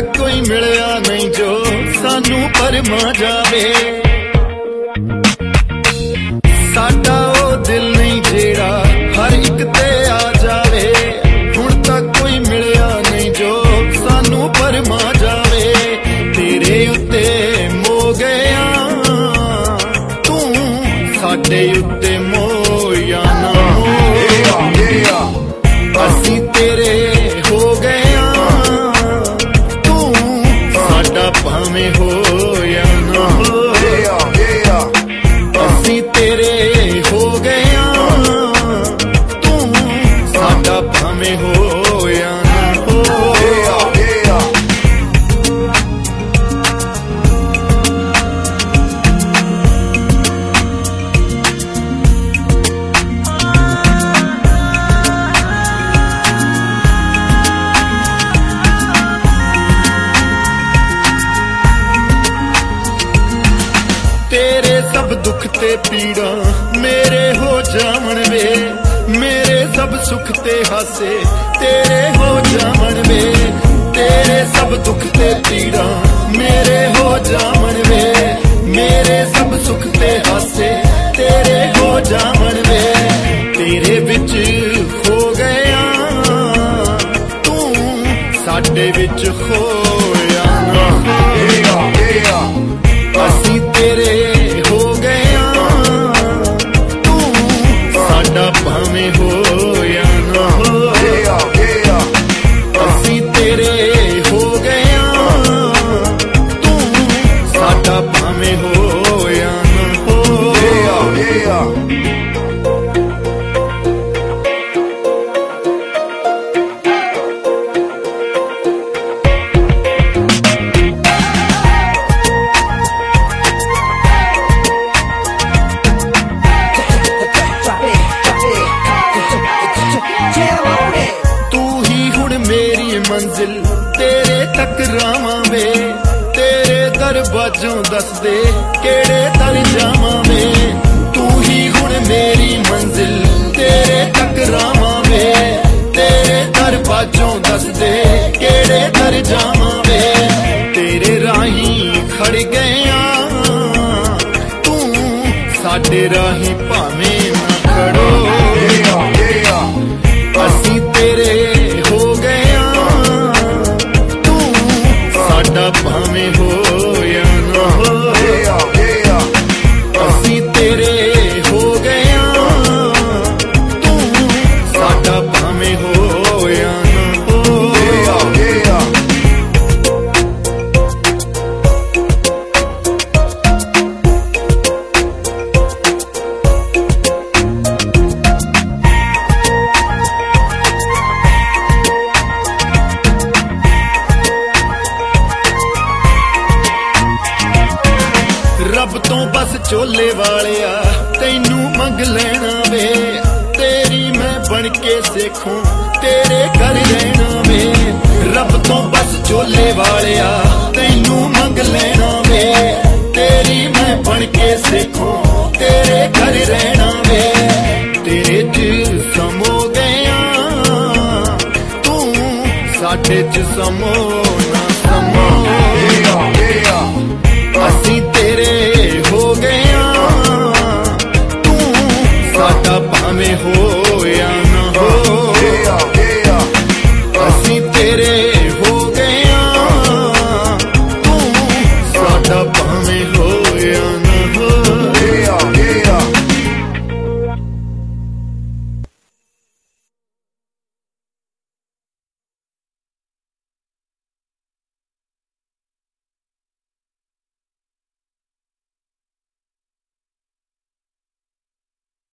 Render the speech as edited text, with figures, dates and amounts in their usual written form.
तक कोई मिलिया नहीं जो सानू परमा जावे। साडा ओ दिल नहीं जेड़ा हर एक ते आ जावे। हुण तक कोई मिलिया नहीं जो सानू परमा जावे। तेरे उत्ते मो गया तू साडे उत्ते मोया ना हो। असी तेरे हो गया तू साडा भावें हो या ना हो। असी तेरे हो गया तू साडा भावें हो या ना हो। तेरे सब दुख ते पीड़ा मेरे हो जावन वे। मेरे सब सुख ते हासे तेरे हो जावन वे। तेरे सब दुख ते पीड़ा मेरे हो जावन वे। मेरे सब सुख ते हासे तेरे हो जावन वे। तेरे विच हो गया तू साडे विच खोया ना हो। असी तेरे हो गया तू साडा भावें हो या ना हो। असी तेरे हो गया तू साडा भावें हो या ना हो। मंजिल तेरे तक रावां वे। तेरे दरवाजों दस दे केड़े दर जावां वे। तू ही हुण मेरी मंजिल तेरे तक रावां वे। तेरे दरवाजों दस दे केड़े दर जावां वे। तेरे राही खड़ गया तू साडे राही भावें ना खड़ो। असी तेरे हो गया साडा भावें हो या ना हो। असी तेरे हो गया तू साडा भावें हो या ना हो। रब तो बस चोले वालिया तैनू मंग लेना वे। तेरी मैं बन के सेखूं तेरे घर रहना वे। रब तो बस चोले वालिया तैनू मंग लेना वे। तेरी मैं बन के सेखूं तेरे घर रहना वे। तेरे च समो गया तू साडे च समो ना समो। असी तेरे हो गया तू साडा भावें हो या ना हो। असी तेरे